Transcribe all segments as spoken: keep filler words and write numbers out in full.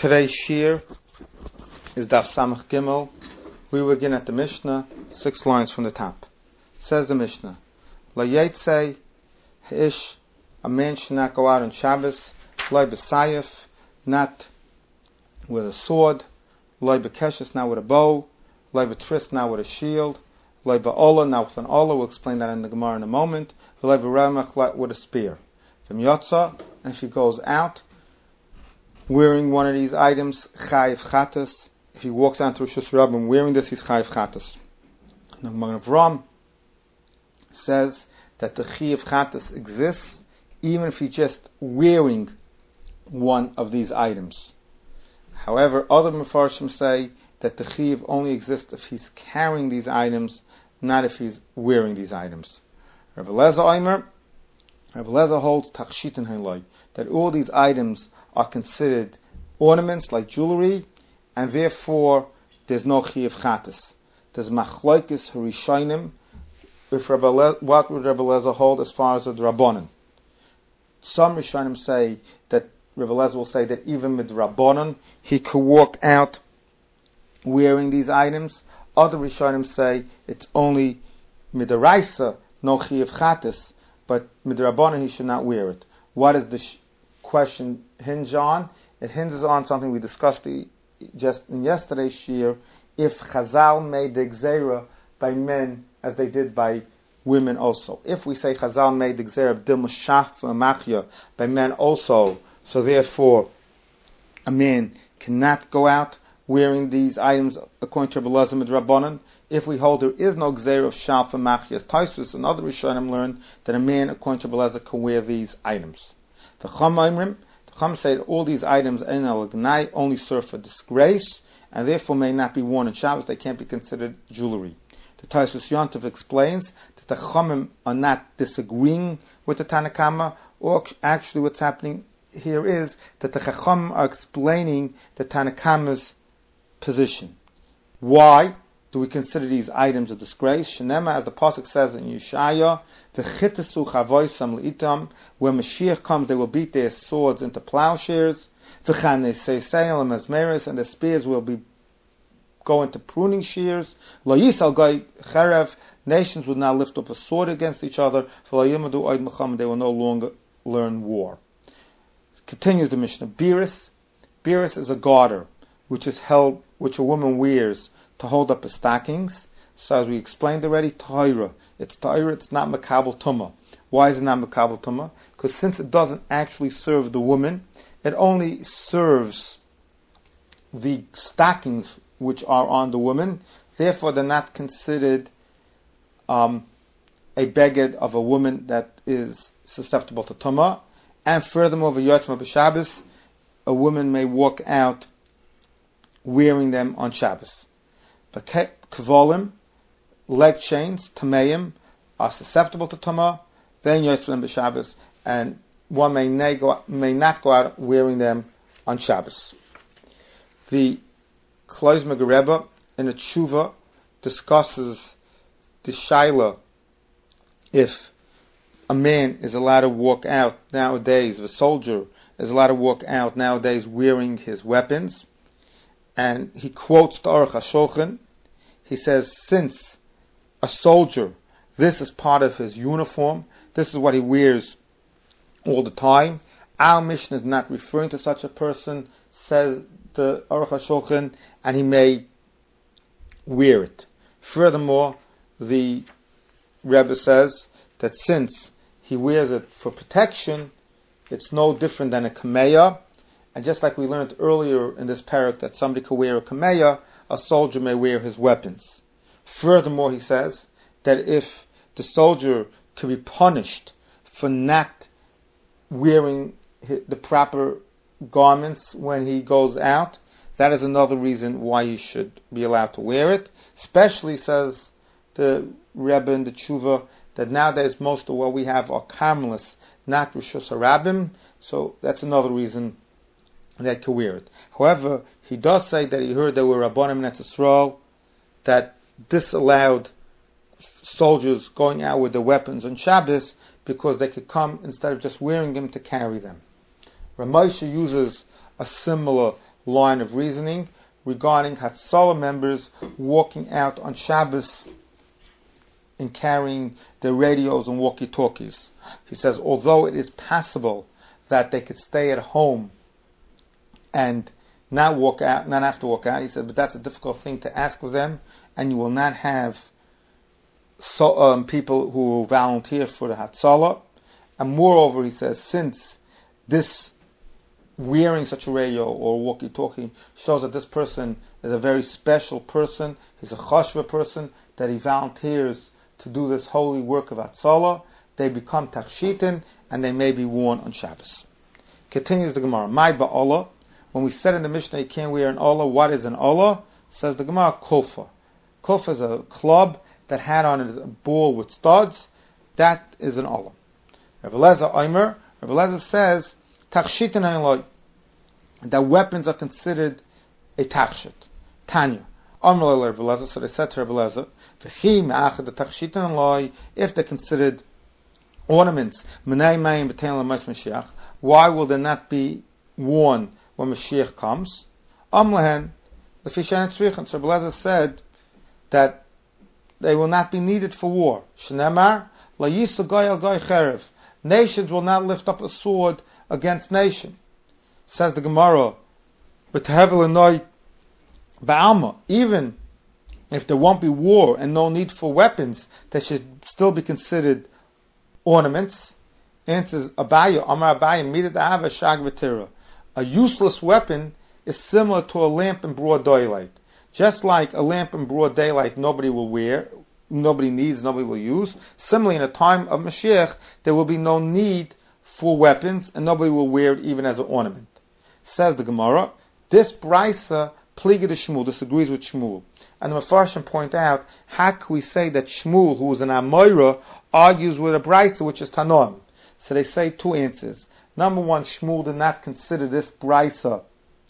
Today's shir is Daf Samach Gimel. We begin at the Mishnah, six lines from the top. Says the Mishnah, La Yetzei Ish, a man should not go out on Shabbos, Loi B'Sayef, not with a sword, Loi B'Keshes, not with a bow, Loi B'Tris, not with a shield, Loi B'Ola, not with an Ola, we'll explain that in the Gemara in a moment, Loi B'Ramach, with a spear. From Yotza, and if he goes out, wearing one of these items, Chayiv Chatas. If he walks out to Rosh Hashanah wearing this, he's Chayiv Chatas. The Gemara of Ram says that the Chayiv Chatas exists even if he's just wearing one of these items. However, other Mefarshim say that the Chayiv only exists if he's carrying these items, not if he's wearing these items. Rav Elazar Omer, Rav Elazar holds Tachshitin Hailai, that all these items are considered ornaments like jewelry, and therefore there's no Chayiv Chatas. There's Machlokes Harishonim, if Rabbi Le- what would Rabbi Elazar hold as far as the Rabbanan. Some Rishonim say that Rabbi Elazar will say that even with Rabbanan he could walk out wearing these items. Other Rishonim say it's only Midaraisa, no Chayiv Chatas, but Midrabanan he should not wear it. What is the sh- question hinge on? It hinges on something we discussed the, just in yesterday's shir. If Chazal made the Gzeira by men as they did by women also. If we say Chazal made the Gzeira Dilmushaf Machya by men also, so therefore a man cannot go out wearing these items according to Rabbi Elazar Midrabanan. If we hold there is no Gzeira of Shaf and Machya, as Taisus and other Rishonim learned that a man according to Rabbi Elazar can wear these items. The Chum Oimrim, the Chum say that all these items in al Gnai only serve for disgrace and therefore may not be worn on Shabbos. They can't be considered jewelry. The Taisus Yontif explains that the Chumim are not disagreeing with the Tanakama, or actually what's happening here is that the Chacham are explaining the Tanakama's position. Why do we consider these items a disgrace? Shenema, as the pasuk says in Yeshaya, "V'chitesu chavoisam leitam." When Mashiach comes, they will beat their swords into plowshares. V'chaneseiseim lemazmeres, and their spears will be go into pruning shears. Lo yisal goy cherev. Nations will not lift up a sword against each other. V'lo yimadu oid mecham. They will no longer learn war. Continues the Mishnah. Biris, biris is a garter which is held, which a woman wears to hold up her stockings. So as we explained already, Torah. It's Torah, it's not Makabel Tumah. Why is it not Makabel Tumah? Because since it doesn't actually serve the woman, it only serves the stockings which are on the woman. Therefore, they're not considered um, a beged of a woman that is susceptible to Tumah. And furthermore, V'yotzma b'Shabbos, a woman may walk out wearing them on Shabbos. But kavolim, leg chains, tameim, are susceptible to tumah, then yotzlim b'Shabbos, and one may, ne go, may not go out wearing them on Shabbos. The Klois Megareba in the Tshuva discusses the shaila if a man is allowed to walk out nowadays, a soldier is allowed to walk out nowadays wearing his weapons, and he quotes the Aruch HaShulchan. He says, since a soldier, this is part of his uniform, this is what he wears all the time, our Mishnah is not referring to such a person, says the Aruch HaShulchan, and he may wear it. Furthermore, the Rebbe says that since he wears it for protection, it's no different than a kameya, and just like we learned earlier in this parak that somebody could wear a kameya, a soldier may wear his weapons. Furthermore, he says that if the soldier could be punished for not wearing the proper garments when he goes out, that is another reason why he should be allowed to wear it. Especially, says the Rebbe in the Tshuva, that nowadays most of what we have are Carmelists, not Rishus Harabim, so that's another reason that could wear it. However, he does say that he heard there were Rabbanim in Eretz Yisrael that disallowed soldiers going out with their weapons on Shabbos because they could come instead of just wearing them to carry them. Ramosha uses a similar line of reasoning regarding Hatzalah members walking out on Shabbos and carrying their radios and walkie-talkies. He says, although it is possible that they could stay at home and not walk out, not have to walk out, he said, but that's a difficult thing to ask of them, and you will not have so, um, people who will volunteer for the Hatzalah. And moreover, he says, since this wearing such a radio or walkie-talkie shows that this person is a very special person, he's a chashva person, that he volunteers to do this holy work of Hatzalah, they become tachshitin, and they may be worn on Shabbos. Continues the Gemara, my ba'olah, when we said in the Mishnah you can't wear an olah, what is an olah? Says the Gemara, kulfa. Kulfa is a club that had on it a ball with studs. That is an olah. Rav Eliezer Omer, Rav Eliezer says, tachshitin ha'iloi, that weapons are considered a tachshit. Tanya. Omer Rav Eliezer, so they said to Rav Eliezer, v'chi me'achad the tachshitin ha'iloi, if they're considered ornaments, menei mayim b'tein l'mais Mashiach, why will they not be worn when Mashiach comes? Amlehen, the Fishan Tzrichen. So Rav Eliezer said that they will not be needed for war. Shneimar, la yisa goy al goy cherev. Nations will not lift up a sword against nation. Says the Gemara, b'tehevel enoi ba'alma. Even if there won't be war and no need for weapons, they should still be considered ornaments. Answers Abaya, Amar Abaya, midat ahava shag v'tira. A useless weapon is similar to a lamp in broad daylight. Just like a lamp in broad daylight nobody will wear, nobody needs, nobody will use. Similarly, in a time of Mashiach, there will be no need for weapons, and nobody will wear it even as an ornament. Says the Gemara, this Brisa, Pliga de Shmuel, disagrees with Shmuel. And the Mefarshim point out, how can we say that Shmuel, who is an Amoira, argues with a Brisa, which is Tanoim? So they say two answers. Number one, Shmuel did not consider this Brisa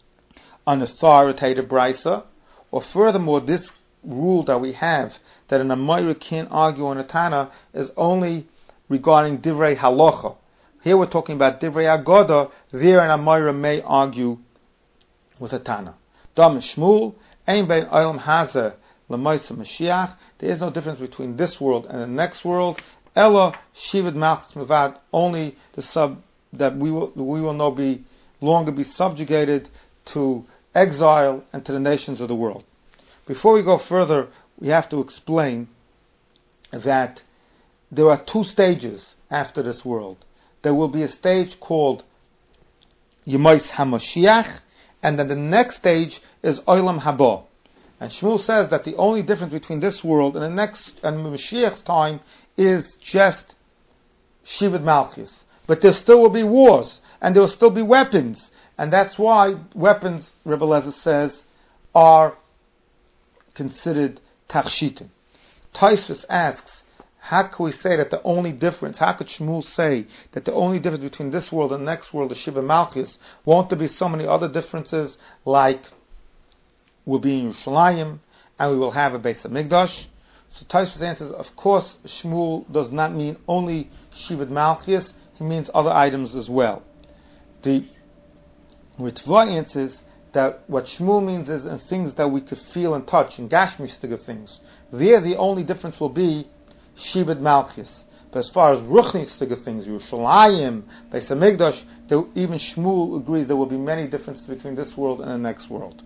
an authoritative Brisa, or furthermore, this rule that we have, that an Amoira can't argue on a Tana, is only regarding Divrei Halacha. Here we're talking about Divrei Agoda, there an Amoira may argue with a Tana. Dam Shmuel, Ein bein olam hazeh l'moisa Mashiach, there is no difference between this world and the next world, Ella Shivad Malchus Mevad, only the sub that we will we will no be longer be subjugated to exile and to the nations of the world. Before we go further, we have to explain that there are two stages after this world. There will be a stage called Yemais HaMashiach, and then the next stage is Olam Haba. And Shmuel says that the only difference between this world and the next and Mashiach's time is just Shivad Malchus. But there still will be wars, and there will still be weapons, and that's why weapons, Rebbe Eliezer says, are considered tachshitim. Tosfos asks, how can we say that the only difference, how could Shmuel say that the only difference between this world and the next world is Shiva Malchus? Won't there be so many other differences, like we'll be in Yerushalayim, and we will have a Beis HaMikdash? So Tosfos answers, of course, Shmuel does not mean only Shiva Malchus, he means other items as well. The Ritva answers that what Shmuel means is in things that we could feel and touch, in Gashmistic things. There the only difference will be Shibud Malchus. But as far as Ruchnistic things, Yerushalayim, Beis HaMikdash, there, even Shmuel agrees there will be many differences between this world and the next world.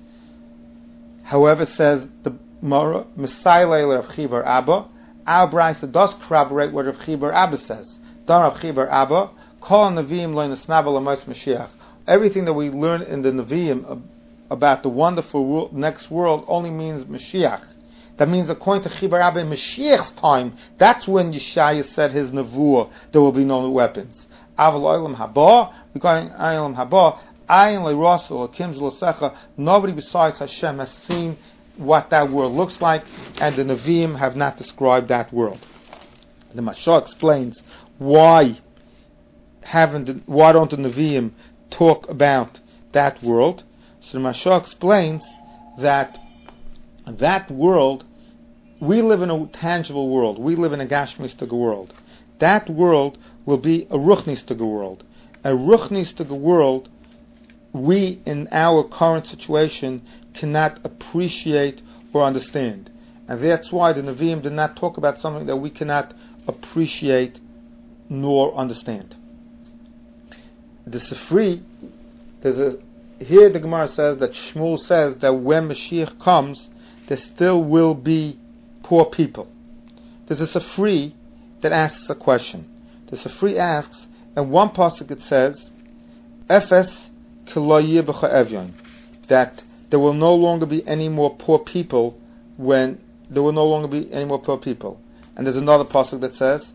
However, says the Mara, Messiah Rav Chibar Abba, our Brisa does corroborate what Rav Chibar Abba says. Dan Rav Chibar Abba, Kol Neviim lo nisnabel l'mos Mashiach. Everything that we learn in the Nevi'im about the wonderful world, next world only means Mashiach. That means according to Chibar Abba in Mashiach's time, that's when Yeshaya said his Nevuah, there will be no weapons. Aval Olam Haba, regarding Olam Haba, Ayin le'rasu or Kim's Losecha, nobody besides Hashem has seen what that world looks like, and the Nevi'im have not described that world. The Mashal explains why haven't the, why don't the Nevi'im talk about that world. So the Mashal explains that that world, we live in a tangible world. We live in a Gashmistic world. That world will be a Ruchnistic world. A Ruchnistic world we in our current situation cannot appreciate or understand. And that's why the Nevi'im did not talk about something that we cannot appreciate nor understand. The Sifri, there's a, here the Gemara says that Shmuel says that when Mashiach comes, there still will be poor people. There's a Sifri that asks a question. The Sifri asks, in one pasuk it says, Efes k'lo yeh b'cha evyon, that there will no longer be any more poor people when there will no longer be any more poor people. And there's another pasuk that says,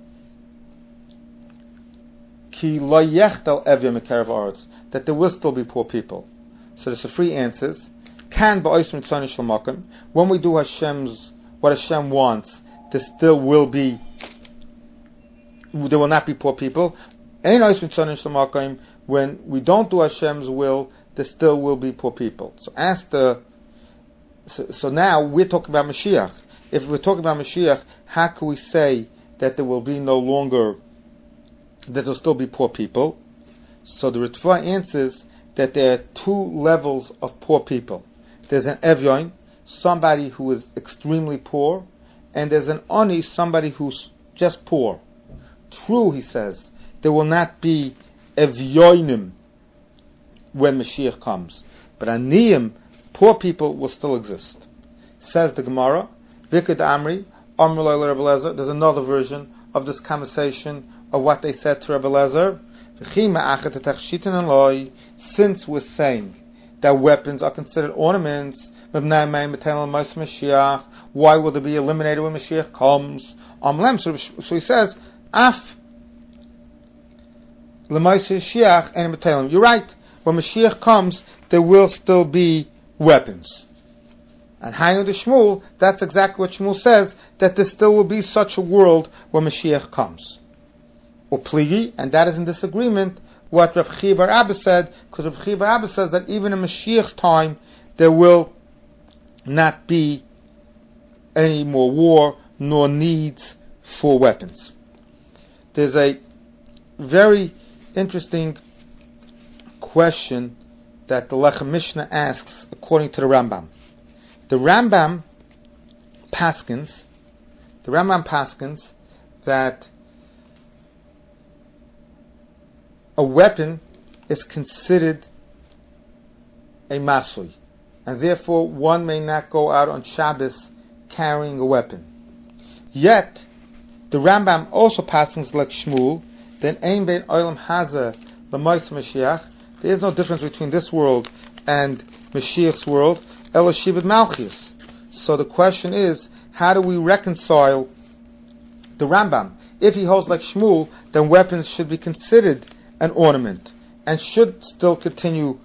Ki lo yechtel evyon mekarev haaretz, that there will still be poor people. So the Sifri answers, Kan ba'os mitzvah shel makom, when we do Hashem's, what Hashem wants, there still will be, there will not be poor people. Ein ois mitzvah shel makom, when we don't do Hashem's will, there still will be poor people. So ask the, so, so now we're talking about Mashiach. If we're talking about Mashiach, how can we say that there will be no longer, that there will still be poor people? So the Ritva answers that there are two levels of poor people. There's an Evyon, somebody who is extremely poor, and there's an Oni, somebody who's just poor. True, he says, there will not be Evyonim when Mashiach comes, but Aniyim, poor people, will still exist. Says the Gemara, Vikad Amri, Amr Rebbe Lezer. There's another version of this conversation of what they said to Rebbe Lezer. Since we're saying that weapons are considered ornaments, why will they be eliminated when Mashiach comes? So he says, Af you're right. When Mashiach comes, there will still be weapons. And Hainu de Shmuel, that's exactly what Shmuel says, that there still will be such a world when Mashiach comes. Or Pligi, and that is in disagreement what Rav Chiya bar Abba said, because Rav Chiya bar Abba says that even in Mashiach's time, there will not be any more war, nor needs for weapons. There's a very interesting question that the Lechem Mishnah asks according to the Rambam. The Rambam paskins, the Rambam paskins that a weapon is considered a masui, and therefore one may not go out on Shabbos carrying a weapon. Yet, the Rambam also paskins like Shmuel, then ein bein olam hazeh l'mois Mashiach. There is no difference between this world and Mashiach's world. Ela shibud malchus. So the question is, how do we reconcile the Rambam? If he holds like Shmuel, then weapons should be considered an ornament and should still continue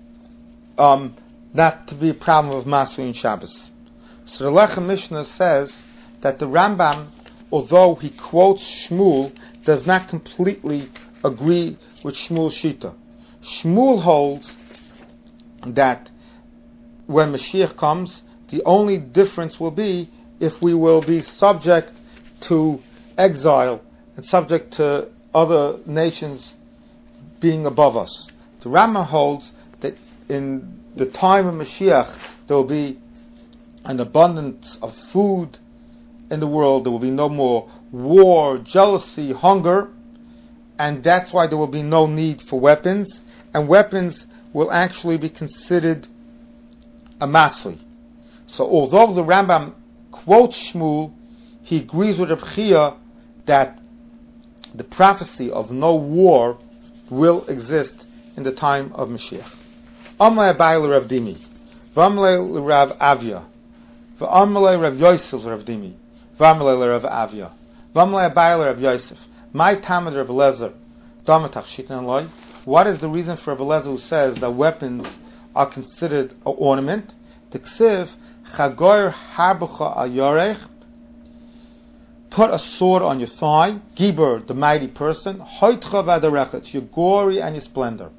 um, not to be a problem of Masui and Shabbos. So the Lechem Mishnah says that the Rambam, although he quotes Shmuel, does not completely agree with Shmuel's Shita. Shmuel holds that when Mashiach comes, the only difference will be if we will be subject to exile and subject to other nations being above us. The Rambam holds that in the time of Mashiach there will be an abundance of food in the world. There will be no more war, jealousy, hunger, and that's why there will be no need for weapons, and weapons will actually be considered a masui. So although the Rambam quotes Shmuel, he agrees with Rav Chiya that the prophecy of no war will exist in the time of Mashiach. Amalei Abai l'Rav Dimi, v'Amalei l'Rav Avia, v'Amalei Rav Yosef l'Rav Dimi, v'Amalei l'Rav Avia, v'Amalei Abai l'Rav Yosef. My Talmud Rebbe Lezer, Damatach Shitan Loi. What is the reason for Rebbe Lezer who says that weapons are considered an ornament? The Ksiv Chagor Harbucha Al Yorech. Put a sword on your thigh, Gibor, the mighty person, Hoitcha V'Adarech, your glory and your splendor.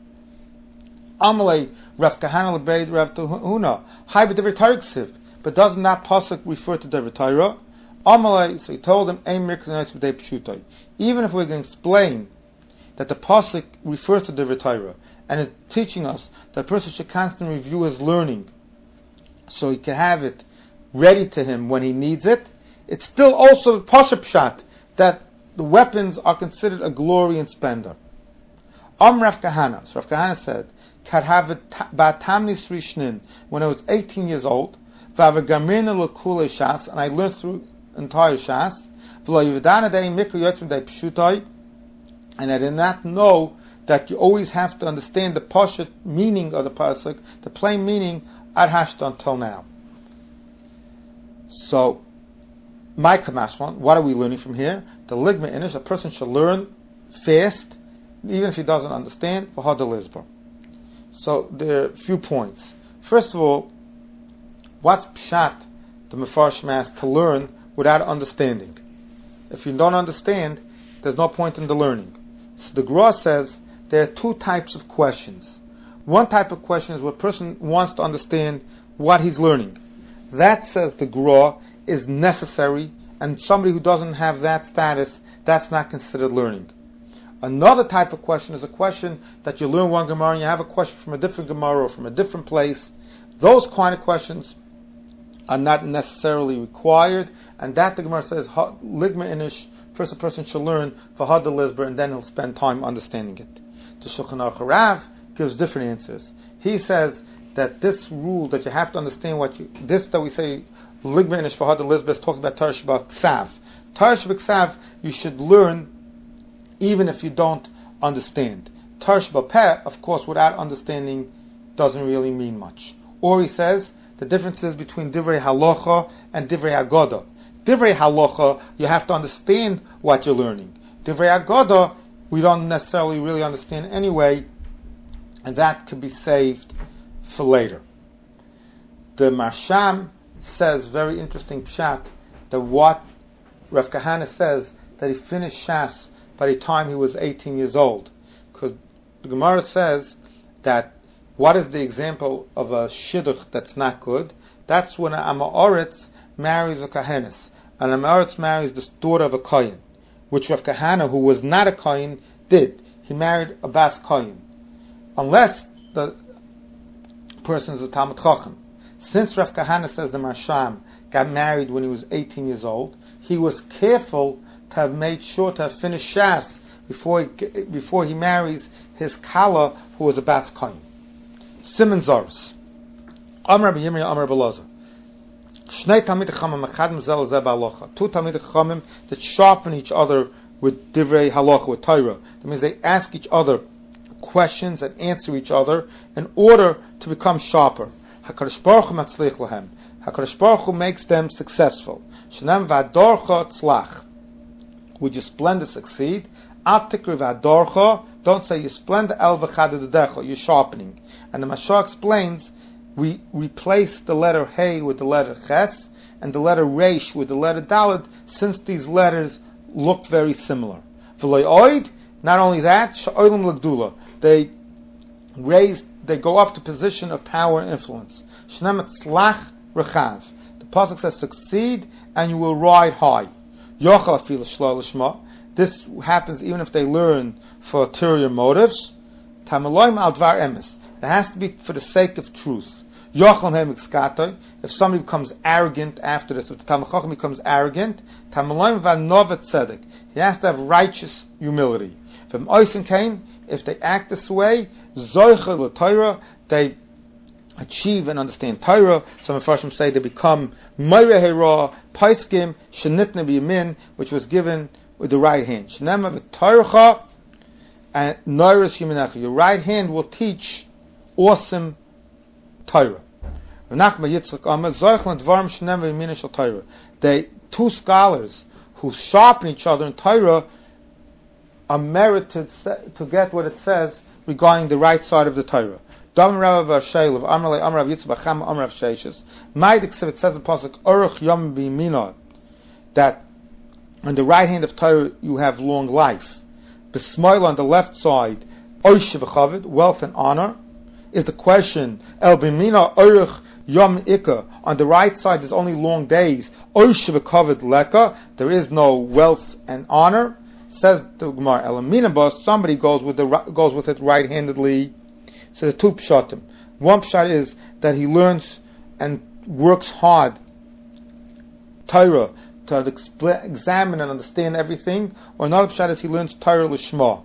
Amalei Rav Kahana Lebeid Rav Tuhuna, Hai V'Dever Torah Ksiv, but doesn't that pasuk refer to Dever Torah? Amalei, so he told him, Ein Mirkzanayt V'Dei Pshutai. Even if we can explain that the pasuk refers to Dever Torah, and it's teaching us that a person should constantly review his learning so he can have it ready to him when he needs it, it's still also Pasha Pshat that the weapons are considered a glory and splendor. Am Rav Kahana, so Rav Kahana said, when I was eighteen years old, and I learned through entire Shas, and I did not know that you always have to understand the Pasha meaning of the pasuk, the plain meaning, ad hashta until now. So, my kamashwan, what are we learning from here? The ligma inish, a person should learn fast, even if he doesn't understand, for Hada Lizbar. So, there are a few points. First of all, what's pshat, the Mefarshim has to learn without understanding? If you don't understand, there's no point in the learning. So the Gra says there are two types of questions. One type of question is where a person wants to understand what he's learning. That, says the Gra, is necessary, and somebody who doesn't have that status, that's not considered learning. Another type of question is a question that you learn one Gemara and you have a question from a different Gemara or from a different place. Those kind of questions are not necessarily required, and that the Gemara says, Ligma Inish, first a person should learn for Hada Lizbar, and then he'll spend time understanding it. The Shulchan Aruch Rav gives different answers. He says that this rule that you have to understand what you, this that we say, Ligma Inish for Hada Lizbar, is talking about Torah Shebaksav. Torah Shebaksav, you should learn even if you don't understand. Torah Shebapeh, of course, without understanding, doesn't really mean much. Or he says, the differences between Divrei Halacha and Divrei Agoda. Divrei Halacha, you have to understand what you're learning. Divrei Agoda, we don't necessarily really understand anyway, and that could be saved for later. The Marsham says, very interesting pshat, that what Rav Kahana says, that he finished Shas by the time he was eighteen years old. Because the Gemara says that what is the example of a shidduch that's not good? That's when an Amoritz marries a Kahanis. An Amoritz marries the daughter of a Kohen, which Rav Kahana, who was not a Kohen, did. He married a Bas Kohen. Unless the person is a Talmud Chacham. Since Rav Kahana, says the Marsham, got married when he was eighteen years old, he was careful to have made sure to have finished Shas before he, before he marries his Kala, who was a Bas Kohen. Simon Zoros. Amar B'Yimri, Amar B'Loza. Shnei Talmid Chachamim Mechadem Zel Zeh B'Halacha. Two Talmid Chachamim that sharpen each other with Divrei Halacha, with Torah. That means they ask each other questions and answer each other in order to become sharper. HaKadosh Baruch Hu Matzlich Lahem. HaKadosh Baruch Hu makes them successful. Shenem V'Adorcha Tzlach. Would you splendid succeed? Al Tikri V'Adorcha. Don't say you splendid El V'Chadadecha. You're sharpening. And the Mashal explains, we replace the letter Hey with the letter Ches, and the letter Reish with the letter Dalet, since these letters look very similar. V'loy Oid, not only that, Sha'olim L'Gdula, they raise, they go up to position of power and influence. Shnem Tzlach Rechav. The pasuk says, succeed and you will ride high. Yochel Afil Shlo L'Shma. This happens even if they learn for ulterior motives. Tamaloim Al Dvar Emes. It has to be for the sake of truth. If somebody becomes arrogant after this, if the Talmud Chacham becomes arrogant, he has to have righteous humility. If they act this way, they achieve and understand Torah. Some Mefarshim say they become Meireh Hera, Paiskim, Shenitna B'Yamin, which was given with the right hand. Shenema v'Torah and Noiris Yimenecha. Your right hand will teach awesome Torah. They, two scholars who sharpen each other in Torah are merited to get what it says regarding the right side of the Torah. It says in the pasuk that on the right hand of Torah you have long life. B'smoil on the left side, wealth and honor. Is the question, El Bimina Orich Yom Ika, on the right side there's only long days, Oishiv Kavod Leka, there is no wealth and honor. Says the Gemara, El Aminabas, somebody goes with the goes with it right-handedly, So the two pshatim. One pshat is that he learns and works hard Torah to examine and understand everything, or another pshat is he learns Torah l'shma.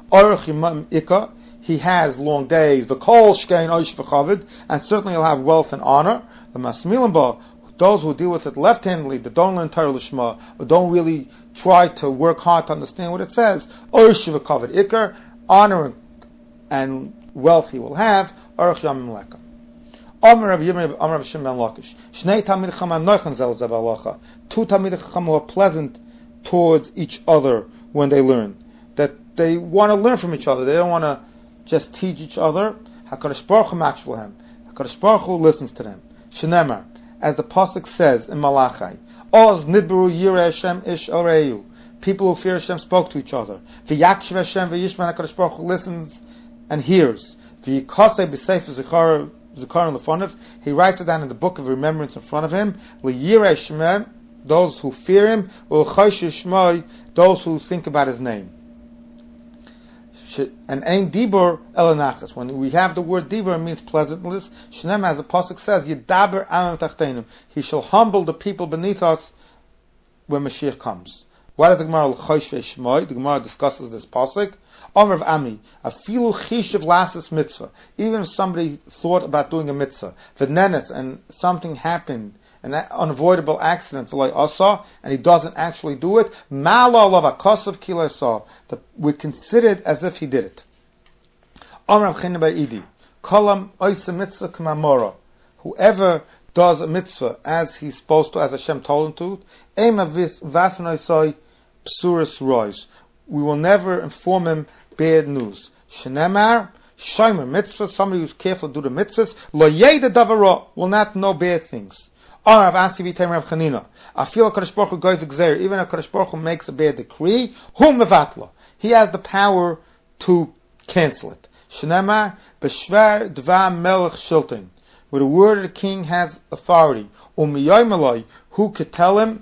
He has long days, the kol shkein oish v'chavid, and certainly he'll have wealth and honor. The masmilim those who deal with it left-handedly, that don't learn Torah l'shma, or don't really try to work hard to understand what it says, oish v'chavid ikar, honor and wealth he will have, orach yamim leka. Amar Rav Yirmiyah, Amar Rav Shimon ben Lakish. Shnei Talmidei Chacham noichen zel zel b'halacha. Two Talmidei Chacham who are pleasant towards each other when they learn. That they want to learn from each other. They don't want to just teach each other. HaKadosh Baruch Hu makshel hem. HaKadosh Baruch Hu listens to them. Shenemar, as the pasuk says in Malachi, Oz nidberu yireh Hashem ish el re'yu. People who fear Hashem spoke to each other. V'yakshiv Hashem v'yishman, HaKadosh Baruch Hu listens and hears. V'yikasei b'sefer zichar Zikar in the front of, he writes it down in the book of remembrance in front of him. L'yirei shmei, those who fear him. L'choshesh shmoi, those who think about his name. And ein dibur elanachas. When we have the word dibur, it means pleasantness. Shneim, as the pasuk says, yidaber amim tachteinu. He shall humble the people beneath us when Mashiach comes. Why does the Gemara l'choshesh shmoi? The Gemara discusses this pasuk. Omer of Ami, afilu chishav lasis mitzvah. Even if somebody thought about doing a mitzvah, v'nenes, and something happened, an unavoidable accident, v'loi asa, and he doesn't actually do it, ma'ala alav akasav ki lo asa. We consider it as if he did it. Omer of Chinna bar Idi, kolam oisa mitzvah k'mamora. Whoever does a mitzvah as he's supposed to, as Hashem told him to, ema vis vasan oisoi psuris rois. We will never inform him bad news. Shenemar, shomer mitzvah, somebody who's careful to do the mitzvahs, lo yeda davara, will not know bad things. Or Rav Asi v'Teimer Rav Chanina, I feel HaKadosh Baruch Hu goes exer, even if HaKadosh Baruch Hu makes a bad decree, hum mevatla. He has the power to cancel it. Shenemar, b'shver dva melech shilton, where the word of the king has authority. Umiyoy maloi, who could tell him,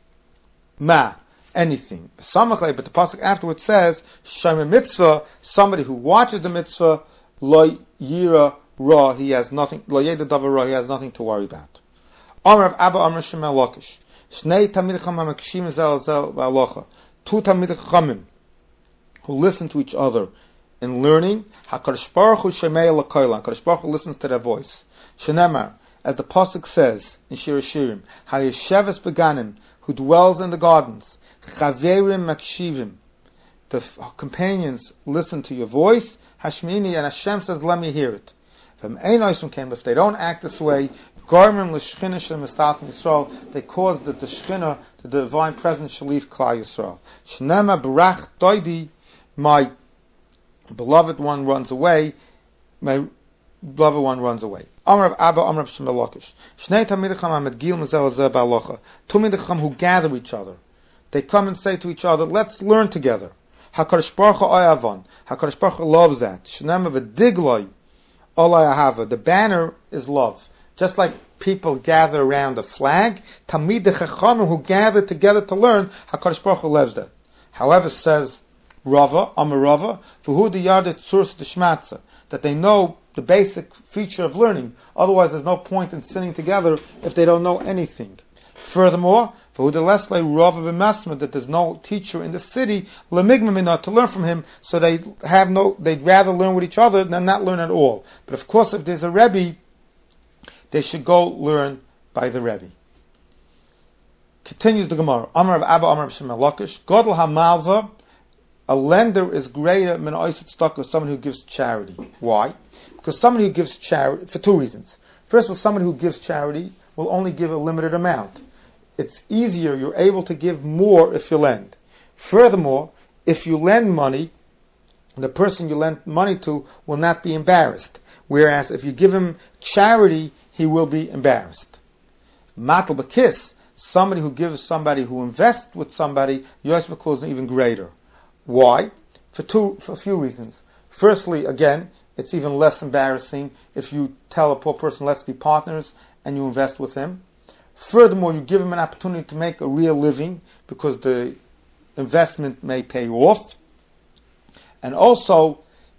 ma, anything. But the pasuk afterwards says, Shomer mitzvah, somebody who watches the mitzvah, lo yira ra, he has nothing, lo yeda davar ra, he has nothing to worry about. Amar of Abba Amar Shemel Lakish. Shnei Talmidei Chacham makshim zel zel b'halacha. Two Talmidei Chachamim who listen to each other in learning. HaKadosh Baruch Hu shemei l'koila. HaKadosh Baruch Hu listens to their voice. Shenemar, as the pasuk says in Shir Shirim, Hayesheves beganim, who dwells in the gardens. Chaverim makshivim, the companions listen to your voice. Hashmini, and Hashem says, let me hear it. If they don't act this way, Garmim l'shchina shel mistaltim Yisrael, they cause that the shchina, the divine presence, shall leave Klal Yisrael. Shnema barach doidi, my beloved one runs away. My beloved one runs away. Amar of Abba, Amar of Shemel Lakish. Shnei Talmidei Chacham medgil mazel zeh b'halacha. Two Talmidei Chacham who gather each other. They come and say to each other, let's learn together. HaKadosh Baruch Hu oyavon. HaKadosh Baruch Hu loves that. Shnema v'digloi olay ahava. The banner is love. Just like people gather around a flag, Talmidei Chachamim who gather together to learn, HaKadosh Baruch Hu loves that. However, says Rava, Amar Rava, v'hu diyadet tzurs d'shmatza, that they know the basic feature of learning. Otherwise, there's no point in sitting together if they don't know anything. Furthermore, that there's no teacher in the city to learn from him, so they have no. They'd rather learn with each other than not learn at all. But of course, if there's a Rebbe, they should go learn by the Rebbe. Continues the Gemara. Amar of Abba, Amar of Shemel Lakish. Godel hamalva, a lender is greater than oiset tzedakah, someone who gives charity. Why? Because someone who gives charity for two reasons. First of all, someone who gives charity will only give a limited amount. It's easier, you're able to give more if you lend. Furthermore, if you lend money, the person you lend money to will not be embarrassed. Whereas if you give him charity, he will be embarrassed. Matal b'kis, somebody who gives somebody who invests with somebody, Yos B'kol is even greater. Why? For two, for a few reasons. Firstly, again, it's even less embarrassing if you tell a poor person, let's be partners, and you invest with him. Furthermore, you give him an opportunity to make a real living because the investment may pay off. And also,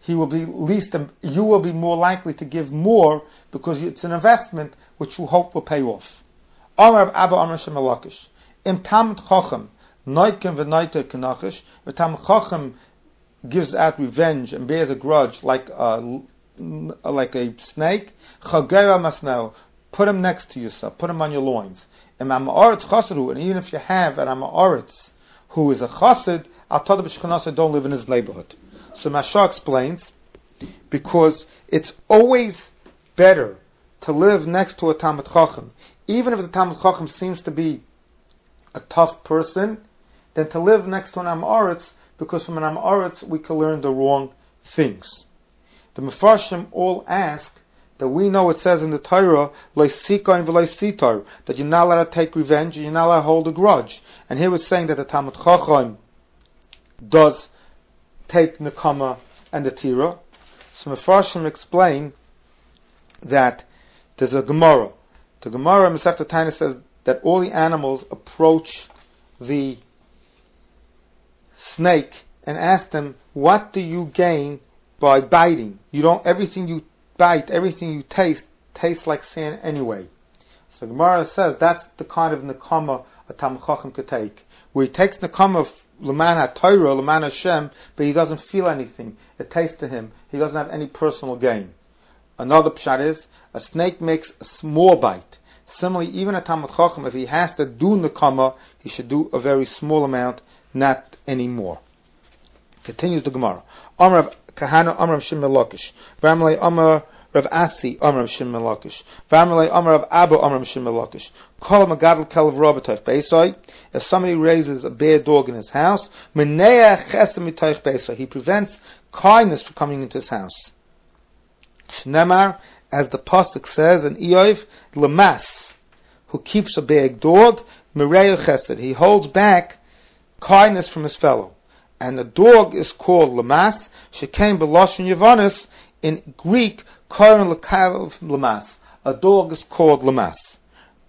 he will be least, you will be more likely to give more because it's an investment which you hope will pay off. Amar Abba Amar Shemalakish. Im Talmid Chacham, Noikem v'Noiter Kenachish, the Talmid Chacham gives out revenge and bears a grudge like a, like a snake, Chagera Masneo, put him next to yourself, put him on your loins. And even if you have an Amaretz who is a chassid, Al Tada B'Shechanasa, don't live in his neighborhood. So Masha explains, because it's always better to live next to a Talmid Chacham, even if the Talmid Chacham seems to be a tough person, than to live next to an Amaretz, because from an Amaretz we can learn the wrong things. The Mefarshim all ask, that we know it says in the Torah, that you're not allowed to take revenge, and you're not allowed to hold a grudge. And here it's saying that the Talmid Chacham does take Nekama and the Tira. So Mefarshim explain that there's a Gemara. The Gemara in Masechta Taina says that all the animals approach the snake and ask them, what do you gain by biting? You don't, everything you bite, everything you taste, tastes like sand anyway. So Gemara says that's the kind of nekama a Talmid Chacham could take, where he takes nekama l'man ha-Torah, l'man Hashem, but he doesn't feel anything. It tastes to him. He doesn't have any personal gain. Another pshat is, a snake makes a small bite. Similarly, even a Talmid Chacham, if he has to do nekama, he should do a very small amount, not any more. Continues the Gemara. Amar of Kahana, Amar of Shimon Lakish. V'amalei Amar Rav Asi, Amar of Shimon Lakish. V'amalei Amar of Abba, Amar of Shimon Lakish. Kol Magadol Kelev Robatach Beisai. If somebody raises a bad dog in his house, Meneach Chesed Mitoich Beisai. He prevents kindness from coming into his house. Shnemar, as the pasuk says in Eov, Lamas, who keeps a bad dog, Mereu Chesed. He holds back kindness from his fellow. And the dog is called Lamas, Shekaim B'Lashon Yavanis, in Greek, Koren L'Kalev Lamas. A dog is called Lamas.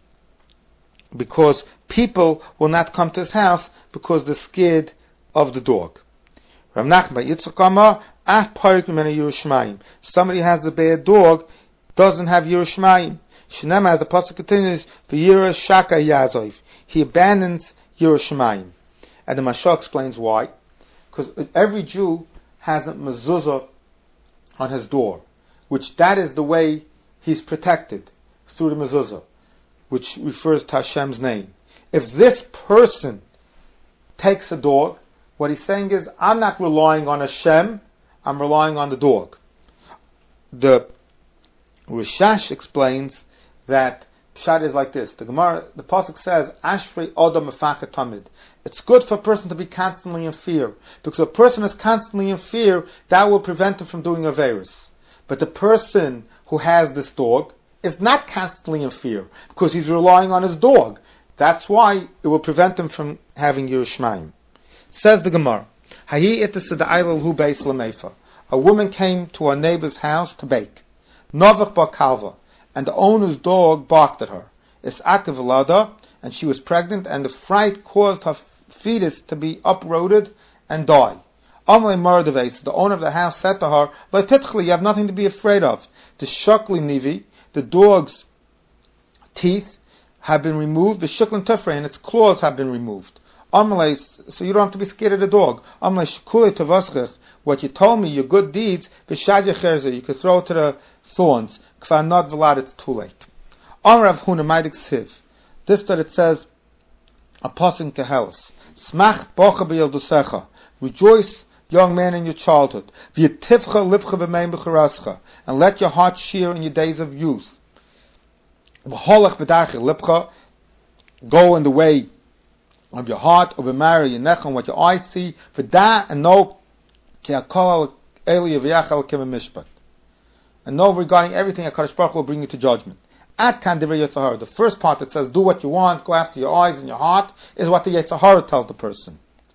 Because people will not come to his house because they're scared of the dog. Rav Nachman Yitzchak Amar, Ah Parik Mimena Yerushalayim. Somebody has a bad dog, doesn't have Yerushalayim. Shnema, as the pasuk continues, V'yira Shaka Yazov. He abandons Yerushalayim. And the Mashal explains why. Because every Jew has a mezuzah on his door, which that is the way he's protected, through the mezuzah, which refers to Hashem's name. If this person takes a dog, what he's saying is, I'm not relying on Hashem, I'm relying on the dog. The Rishash explains that Pshat is like this. The Gemara, the pasuk says, "Ashrei Adam Mefachet Tamid." It's good for a person to be constantly in fear, because if a person is constantly in fear, that will prevent him from doing averos. But the person who has this dog is not constantly in fear, because he's relying on his dog. That's why it will prevent him from having Yerushalayim. Says the Gemara, "Hayi itasad ailal hu beis lameifa." A woman came to her neighbor's house to bake. Novach bar kalva. And the owner's dog barked at her. It's akavalada, and she was pregnant, and the fright caused her fetus to be uprooted and die. Amalei Mardaves, the owner of the house, said to her, "Le'titchli, you have nothing to be afraid of. The shukli nivi, the dog's teeth, have been removed. The shuklin tufrei, and its claws have been removed. Amalei, so you don't have to be scared of the dog. Amalei shkuli tavaschech, what you told me, your good deeds, v'shad yecherze, you could throw it to the thorns. Kvar not velad, it's too late." Amar Rav Huna Maidik Siv. This that it says, a pasuk in Kehelis. Smach bocha b'yildusecha. Rejoice, young man, in your childhood. V'yetivcha lipcha b'meim b'cherascha. And let your heart cheer in your days of youth. V'holach b'darchi lipcha. Go in the way of your heart, of b'mari yinechon, what your eyes see. V'da, and know, ki hakol eli v'yachal kim mishpat. And know regarding everything, HaKadosh Baruch Hu will bring you to judgment. At kan divrei Yetzer Hara, the first part that says, do what you want, go after your eyes and your heart, is what the Yetzer Hara tells the person.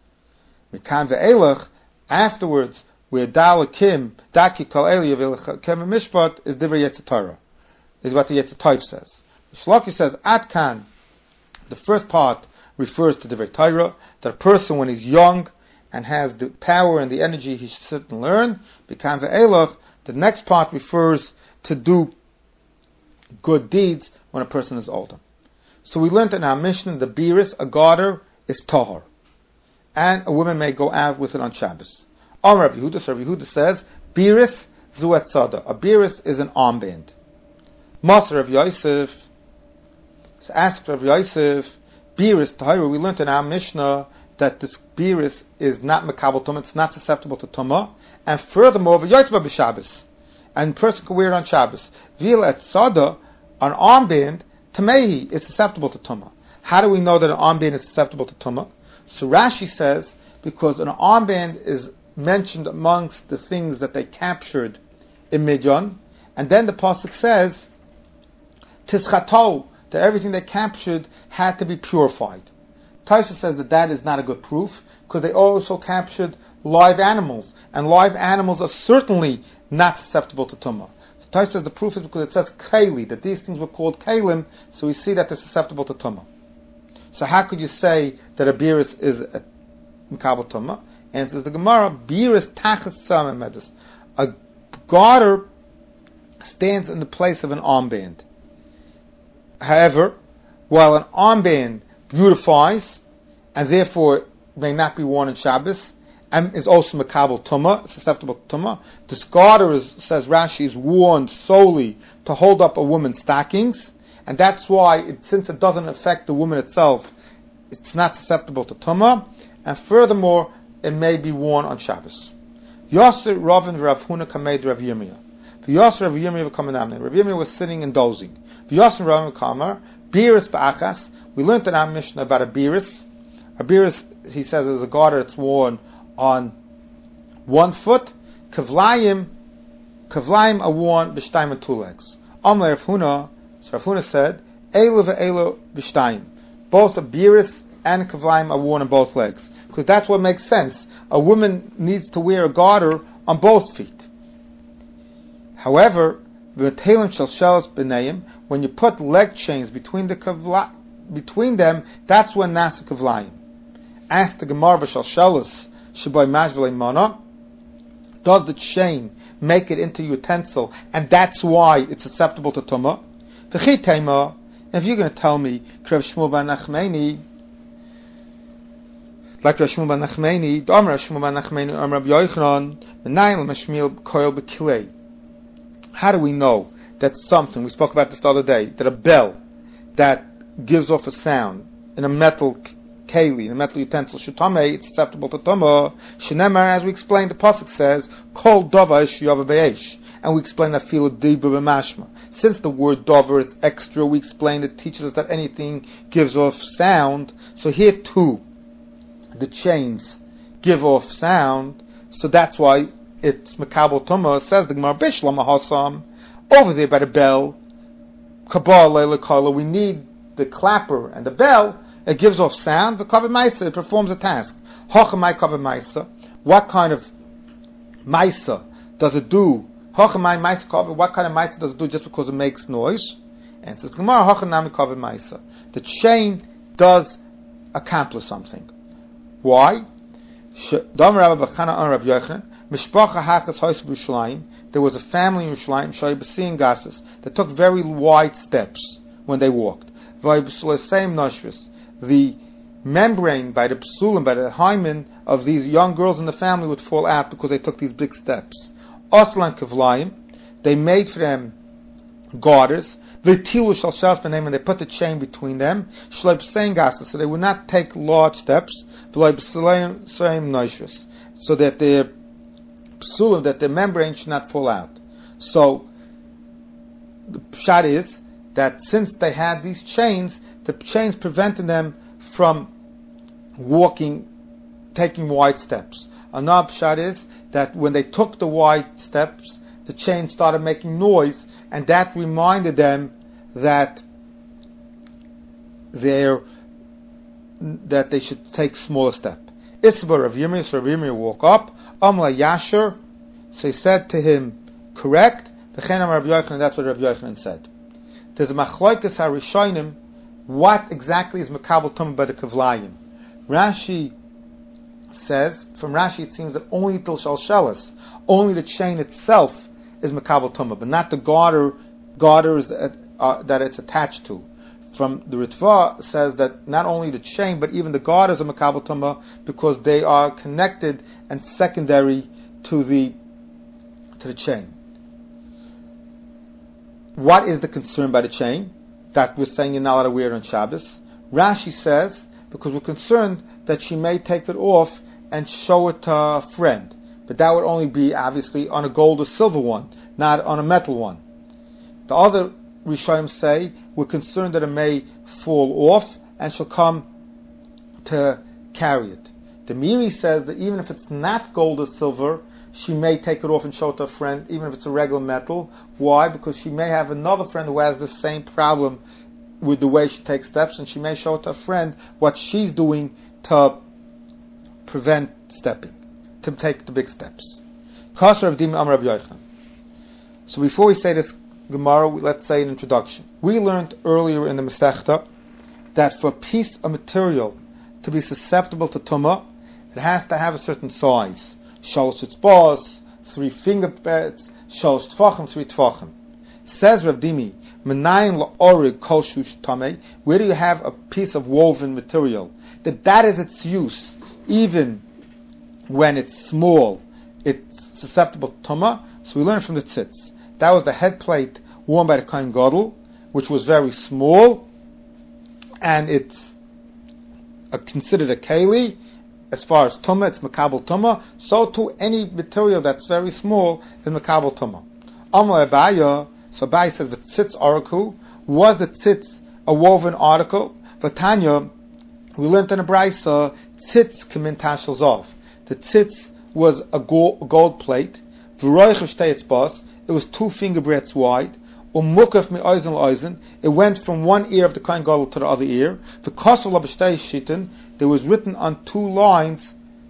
Mikan ve'elech, afterwards, where dal kim, daki kol eli kim mishpat, is divrei Yetzer Hara, is what the Yetzer Tov says. Shloki says, at kan, the first part refers to divrei Torah, that a person when he's young, and has the power and the energy, he should sit and learn. B'kan ve'elach, the next part refers to do good deeds when a person is older. So we learned in our Mishnah, the biris, a garter, is tahor. And a woman may go out with it on Shabbos. Amar Rav Yehuda, so Rav Yehuda says, biris zuet sada. A biris is an armband. Maser Rav Yosef, so asked Rav Yosef, biris tahor, we learned in our Mishnah that this biris is not mekabel tumah, it's not susceptible to tumah, and furthermore, v'yotzba b'Shabbos, and a person can wear it on Shabbos. V'il et sada, an armband, tamehi, is susceptible to tumah. How do we know that an armband is susceptible to tumah? So Rashi says, because an armband is mentioned amongst the things that they captured in Midyan, and then the pasuk says, tischato, that everything they captured had to be purified. Taisha says that that is not a good proof, because they also captured live animals, and live animals are certainly not susceptible to tumah. So Taisha says the proof is because it says keli, that these things were called kalim, so we see that they're susceptible to tumah. So how could you say that a biris is a mekabel tumah? And says the Gemara, biris tachas samim medus. A garter stands in the place of an armband. However, while an armband beautifies and therefore may not be worn on Shabbos and is also mekabel tumah, susceptible to tumah, this garter is, says Rashi, is worn solely to hold up a woman's stockings. And that's why, it, since it doesn't affect the woman itself, it's not susceptible to tumah. And furthermore, it may be worn on Shabbos. Yosser Ravin Rav Huna Kamed Rav Yirmiyah. Yosser Rav Yirmiyah Kamanamne. Rav Yirmiyah was sitting and dozing. Yosser Ravin Kamar Biris Ba'achas. We learned in our Mishnah about a biris. A biris, he says, is a garter that's worn on one foot. Kavlayim, Kavlayim are worn b'shtayim and two legs. Amle Rav Huna. So Rav Huna said, Eilu ve'eilu b'shtayim. Both a biris and kavlayim are worn on both legs. Because that's what makes sense. A woman needs to wear a garter on both feet. However, v'teilim shalshelos b'neim, when you put leg chains between the kavla, between them, that's when nasa kavlayim. Ask the Gemara v'shalshelos shebay mashv'lei mana, does the chain make it into utensil, and that's why it's susceptible to tumah? V'chi teima, if you're going to tell me, Rav Shmuel ben Nachmani, like Rav Shmuel ben Nachmani, Amar Rav Shmuel ben Nachmani, Amar Rabbi Yochanan, Menayim l'mashmiel koil b'kilei. How do we know that something, we spoke about this the other day, that a bell that gives off a sound in a metal keli, in a metal utensil, shutamei, it's susceptible to tumah. Shenemar, as we explained, the pasuk says, kol davash yava be'esh. And we explain that filo dibur b'mashma. Since the word dover is extra, we explained it teaches us that anything gives off sound. So here too, the chains give off sound. So that's why it's mekabel tumah. Says the Gemara Bishlam Hasam over there by the bell. Kabal leila kala. We need the clapper and the bell. It gives off sound. The kavod ma'isa, it performs a task. Hochamai kavod ma'isa. What kind of ma'isa does it do? Hochamai ma'isa kavod. What kind of ma'isa does it do just because it makes noise? And it says Gemara hochanami kavod ma'isa. The chain does accomplish something. Why? There was a family in Yerushalayim that took very wide steps when they walked. The membrane by the psulim, by the hymen of these young girls in the family would fall out because they took these big steps. Oslan kavlayim, they made for them garters. The tilu shalshas b'neim, and they put the chain between them. Shleib sein gasa, so they would not take large steps. V'leib seim noishus, so that their psulim, that their membrane should not fall out. So the pshat is that since they had these chains, the chains prevented them from walking, taking wide steps. Another pshat is that when they took the wide steps, the chain started making noise, and that reminded them that they that they should take smaller step. Isba Rav Yirmiyah, so Rav Yirmiyah woke up. Amla Yasher, so he said to him, correct. V'chein Amar Rav Yochanan, that's what Rav Yochanan said. There's a machloikas harishonim. What exactly is mekabel tumah by the kavlayim? Rashi says, from Rashi it seems that only till shalshelis, only the chain itself is Makabel Tumah, but not the garter, garters that, uh, that it's attached to. From the Ritva says that not only the chain, but even the garters are Makabel Tumah because they are connected and secondary to the to the chain. What is the concern by the chain? That we're saying you're not allowed to wear it on Shabbos. Rashi says, because we're concerned that she may take it off and show it to a friend. But that would only be, obviously, on a gold or silver one, not on a metal one. The other Rishonim say, we're concerned that it may fall off and she'll come to carry it. The Miri says that even if it's not gold or silver, she may take it off and show it to a friend, even if it's a regular metal. Why? Because she may have another friend who has the same problem with the way she takes steps, and she may show it to a friend what she's doing to prevent stepping, to take the big steps. So before we say this Gemara, let's say an introduction. We learned earlier in the Masechta that for a piece of material to be susceptible to Tumah, it has to have a certain size. Shalosh tzbos, three fingerprints, shalosh tfachim, three tfachim. Says Rav Dimi, Menayin la'orig kol shush tamei, where do you have a piece of woven material? That that is its use, even when it's small, it's susceptible to Tumah. So we learn from the tzitz. That was the head plate worn by the Kohen Gadol, which was very small, and it's a, considered a keli. As far as Tumah, it's Makabel Tumah. So too, any material that's very small is Makabel Tumah. Amar Abaya, so Abaya says, the tzitz araku, was the tzitz a woven article? Vatanya, we learned in a brayso, tzitz kamin tashel zov. The tzitz was a gold plate. V'roich shtei etzbos, it was two finger breadths wide. Umukaf mi oizen l'oizen, it went from one ear of the Kohen Gadol to the other ear. V'kosel l'b'shtei shitten, there was written on two lines,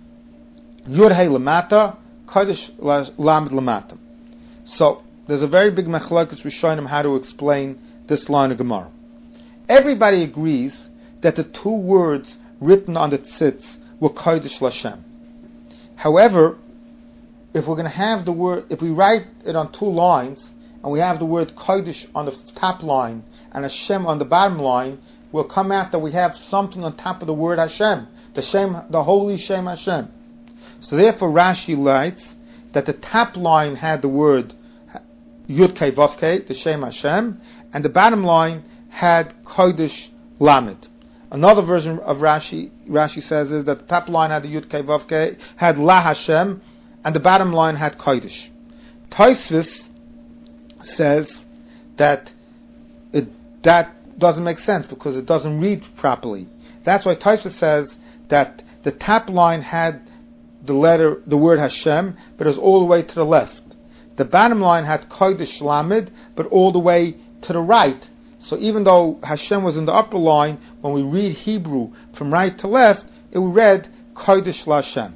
Yud Hey Lamata, Kodesh Lamed Lamata. So, there's a very big machlokes Rishonim how to explain this line of Gemara. Everybody agrees that the two words written on the tzitz were Kodesh Lashem. However, if we're going to have the word, if we write it on two lines, and we have the word Kodesh on the top line, and Hashem on the bottom line, will come out that we have something on top of the word Hashem, the Shem, the holy Shem Hashem. So therefore Rashi writes that the top line had the word Yud Kei Vav Kei, the Shem Hashem, and the bottom line had Kodesh Lamed. Another version of Rashi, Rashi says is that the top line had the Yud Kei Vav Kei, had La Hashem, and the bottom line had Kodesh. Tosfos says that it, that doesn't make sense because it doesn't read properly. That's why Tosfos says that the top line had the letter, the word Hashem, but it was all the way to the left. The bottom line had Kodesh Lamed, but all the way to the right. So even though Hashem was in the upper line, when we read Hebrew from right to left, it we read Kodesh Lashem.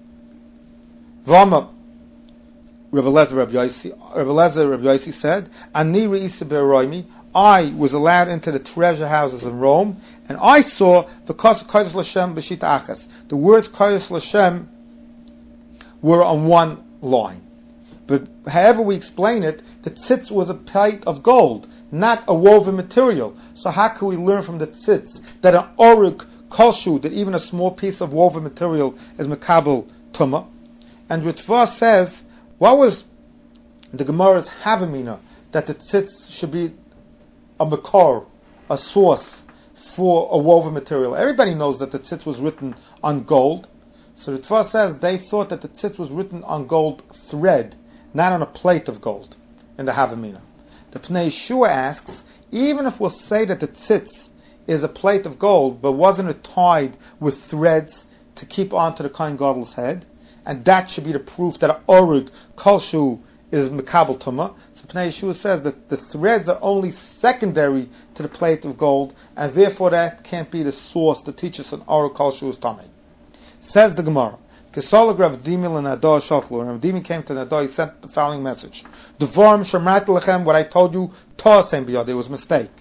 Vama, Rav Eliezer Rav Yossi, Rav Eliezer Rav Yossi said, Ani re'isa be'roimi, I was allowed into the treasure houses in Rome, and I saw the Kodesh Lashem b'shita achas. The words Kodesh Lashem were on one line. But however we explain it, the tzitz was a plate of gold, not a woven material. So how can we learn from the tzitz that an orik kolshu, that even a small piece of woven material is makabel tumah? And Ritva says, what was the Gemara's havamina, that the tzitz should be a makor, a source for a woven material? Everybody knows that the tzitz was written on gold. So Ritva says they thought that the tzitz was written on gold thread, not on a plate of gold in the havamina. The Pnei Yeshua asks, even if we'll say that the tzitz is a plate of gold, but wasn't it tied with threads to keep onto the Kohen Gadol's head, and that should be the proof that an orig kolshu is makabel tumah. So Pnei Yeshua says that the threads are only secondary to the plate of gold, and therefore that can't be the source to teach us an orig kolshu is tamei. Says the Gemara, Kesolag Rav Dimi l'Nado Shoflu, and Rav Dimi came to Nado, he sent the following message: Devarim Shemrat Lechem, what I told you, Ta'asem Biyad, it was a mistake.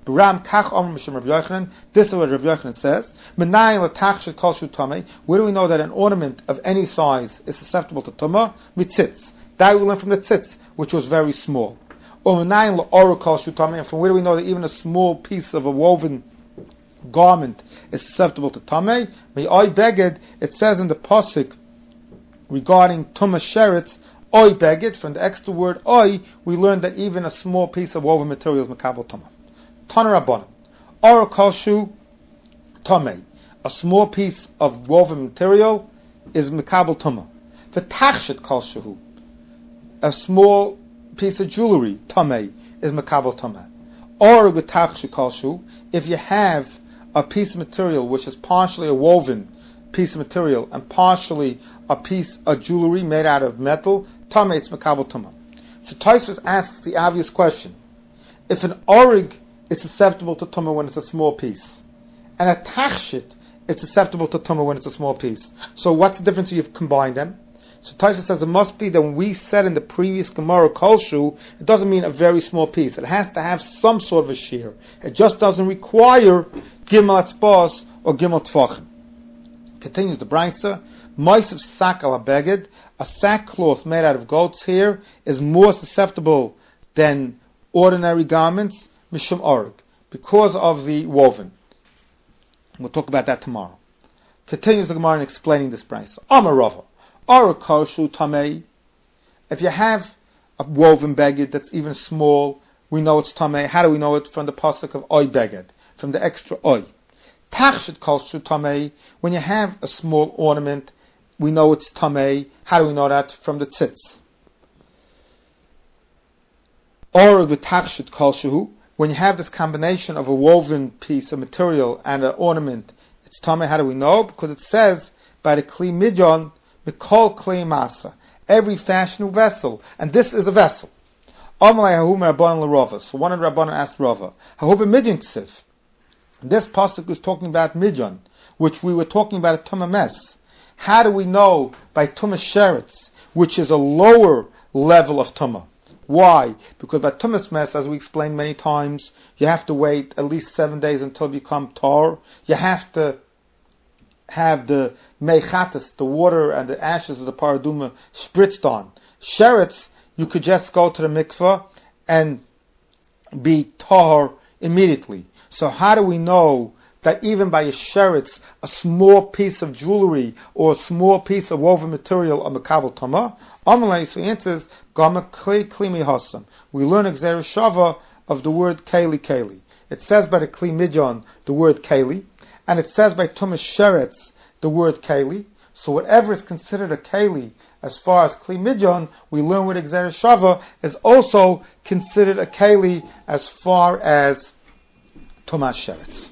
B'ram kach omer Mishum Rabbi Yochanan. This is what Rabbi Yochanan says. Menayin l'tachshit kol shu tamei. Where do we know that an ornament of any size is susceptible to tumah? Mitzitz. That we learn from the tzitz, which was very small. Or menayin l'oru kol shu tamei. And from where do we know that even a small piece of a woven garment is susceptible to tamei? Me'oi beged. It says in the pasuk regarding tumah sheretz, oi beged. From the extra word oi, we learned that even a small piece of woven material is makabel tumah. Taner Rabbanan, or kalshu tamei, a small piece of woven material is mekabel tumah. V'tachshit kalshu, a small piece of jewelry tamei is mekabel tumah. Or v'tachshit kalshu, if you have a piece of material which is partially a woven piece of material and partially a piece of jewelry made out of metal, tamei it's mekabel tumah. So Tosfos asks the obvious question: if an orig is susceptible to tumah when it's a small piece, and a tachshit is susceptible to tumah when it's a small piece. So what's the difference if you combine them? So Tosfos says it must be that when we said in the previous Gemara kolshu, it doesn't mean a very small piece. It has to have some sort of a shear. It just doesn't require gimel atzbos or gimel tfachim. Continues the Brisa, Moisav sak al beged, a sackcloth made out of goat's hair is more susceptible than ordinary garments, Mishum Org, because of the woven. We'll talk about that tomorrow. Continues the Gemara in explaining this price. Amar Rava, Org Koshu Tamei. If you have a woven beged that's even small, we know it's Tamei. How do we know it? From the pasuk of Oi beged, from the extra Oi. Tachshit Koshu Tamei. When you have a small ornament, we know it's Tamei. How do we know that? From the tzitz. Or the Tachshit Koshu. When you have this combination of a woven piece of material and an ornament, it's tamei. How do we know? Because it says by the kli midyon, mikol kli masa, every fashionable vessel, and this is a vessel. Amalei hahu merabbanan l'Rava. So one of the Rabbanan asked Rava, hahu b'midyon ksiv. This pasuk is talking about midyon, which we were talking about at tumah mes. How do we know by tumah sheretz, which is a lower level of tumah? Why? Because by tumas mes, as we explained many times, you have to wait at least seven days until you become tar. You have to have the meichatas, the water and the ashes of the paraduma spritzed on. Sheretz, you could just go to the mikveh and be tar immediately. So how do we know that even by a sheretz, a small piece of jewelry or a small piece of woven material of mekabel tamah? Amalei, so he answers, Gama kli klimi hasam. We learn Gzeira Shava of the word keli keli. It says by the kli midyon the word keli, and it says by tumas sheretz the word keli. So whatever is considered a keli as far as kli midyon, we learn with Gzeira Shava is also considered a keli as far as tumas sheretz.